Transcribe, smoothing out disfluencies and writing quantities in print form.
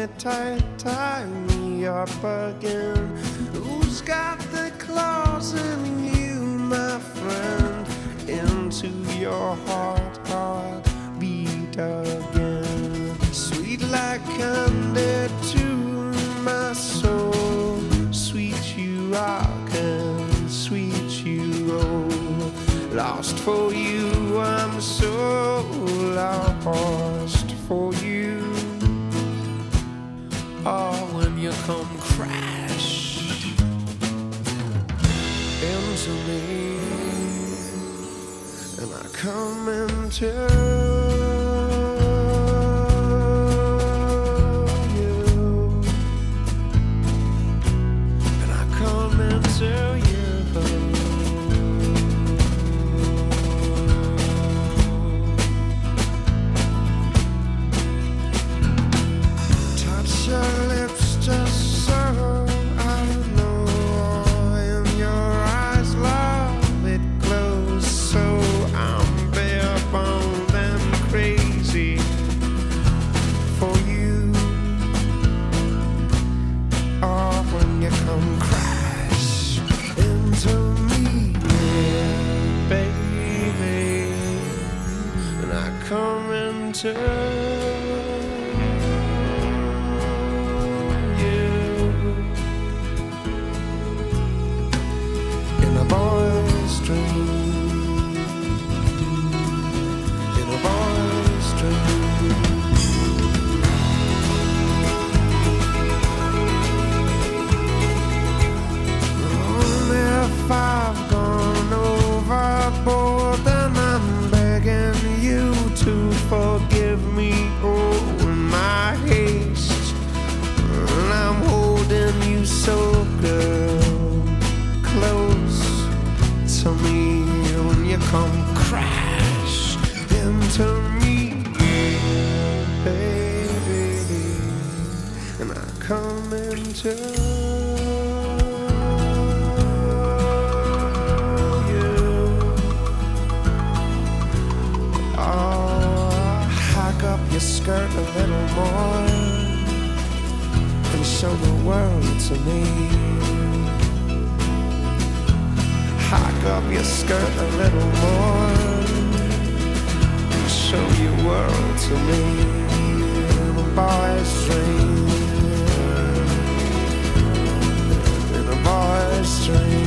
me tight, tie me up again. Who's got the claws in you, my friend? Into your heart beat again. Sweet like candy to my soul. Sweet you rock and sweet you roll. Lost for you, I'm so lost for you. Oh, when you come crash into me, and I come into you, and I come into you. Your lips just so I know, in your eyes, love, it glows so. I'm bare boned and crazy for you. Oh, when you come crash into me, yeah, baby, and I come into boy's dream, in a boy's dream. Only if I've gone overboard, then I'm begging you to forgive me. Oh, in my haste, and I'm holding you so good, close to me when you come crash into me, baby, and I come into you. Oh, hike up your skirt a little more and show the world to me. Hike up your skirt a little more and show your world to me. In a boy's dream, in a boy's dream.